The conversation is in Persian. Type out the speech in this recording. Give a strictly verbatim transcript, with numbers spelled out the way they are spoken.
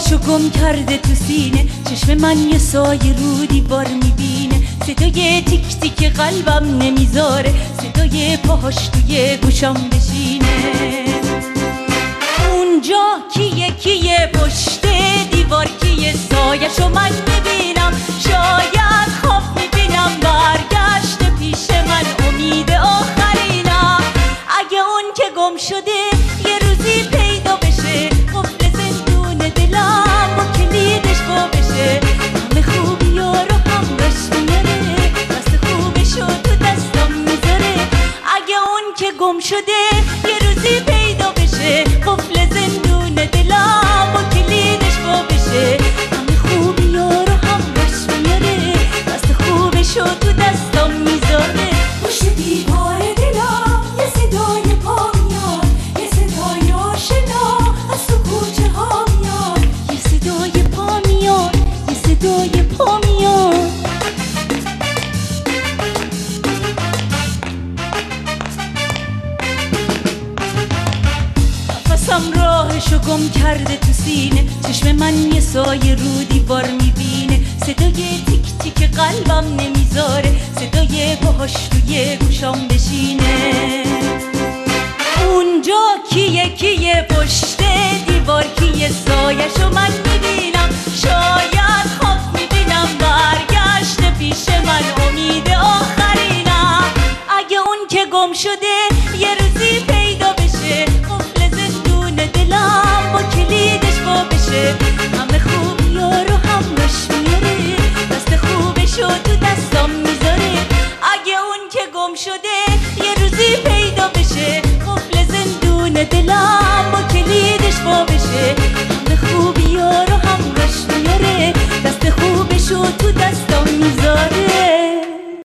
راهشو گم کرده تو سینه، چشم من یه سایه رو دیوار میبینه، صدای تیک تیک قلبم نمیذاره، صدای پاهاش توی گوشم بشینه. اونجا کیه کیه پشت دیوار کیه، سایه‌شو من میبینم، شاید خواب میبینم برگشت پیش من امید آخرینم. اگه اون که گم شده یه روزی پیدا بشه، قفل زندون دلم با کلیدش با بشه، همه خوبی ها رو هم بهش میاره، دست خوبشو تو دستم میذاره. اگه اون که گم شده یه روزی پیدا بشه، قفل زندون دلم با کلیدش با بشه، همه خوبی ها رو هم بهش میاره، دست خوبشو تو دستم میذاره. پشت دیوار دلم یه صدای پا میاد، یه صدای آشنا از تو کوچه ها میاد، یه صدای پا میاد، یه صدای پا میاد. نفسم راهشو گم کرده تو سینه، چشم من یه سایه رو دیوار میبینه، صدای تیک تیک قلبم نمیذاره، صدای پاهاش توی گوشام بشینه. اونجا کیه کیه پشت دیوار کیه، سایه‌شو من میبینم، شاید خواب میبینم برگشت پیش من امید آخرینم. اگه اون که گم شده یه روزی پیدا بشه، قفل زندون دلم با کلیدش با بشه،